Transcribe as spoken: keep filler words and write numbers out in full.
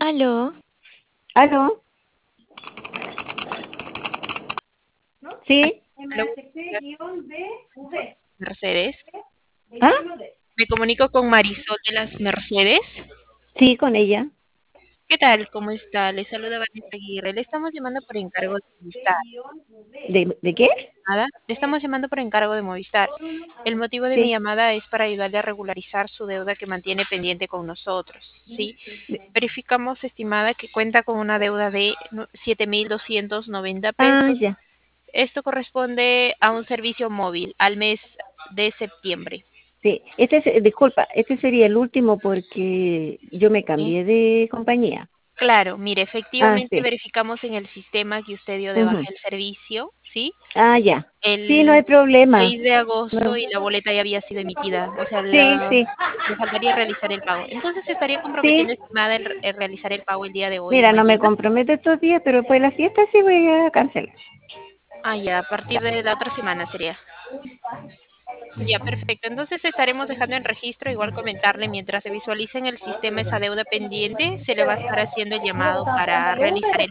Aló, ¿Aló? ¿Sí? aló, Mercedes. ¿Ah? Me comunico con Marisol de las Mercedes. Sí, con ella. ¿Qué tal? ¿Cómo está? Le saluda Vanessa Aguirre. Le estamos llamando por encargo de Movistar. ¿De, de qué? Nada, le estamos llamando por encargo de Movistar. El motivo de mi Sí. llamada es para ayudarle a regularizar su deuda que mantiene pendiente con nosotros. ¿Sí? Verificamos, estimada, que cuenta con una deuda de siete mil doscientos noventa Ah, pesos. ya. Esto corresponde a un servicio móvil al mes de septiembre. Sí. Este es, disculpa, este sería el último porque yo me ¿Sí? cambié de compañía. Claro, mire, Ah, efectivamente sí. verificamos en el sistema que usted dio de baja Ujú. el servicio, ¿sí? Ah, ya. Sí, no hay El problema. seis de agosto No. y la boleta ya había sido emitida, o sea, Sí, la, sí. le faltaría realizar el pago. Entonces, ¿estaría Sí. comprometiendo, estimada, el, el realizar el pago el día de hoy o Mira, no me mañana? comprometo estos días, pero después de la fiesta sí voy a cancelar. Ah, ya, a partir de la otra semana sería. Ya, perfecto. Entonces estaremos dejando en registro, igual comentarle, mientras se visualice en el sistema esa deuda pendiente, se le va a estar haciendo el llamado para realizar el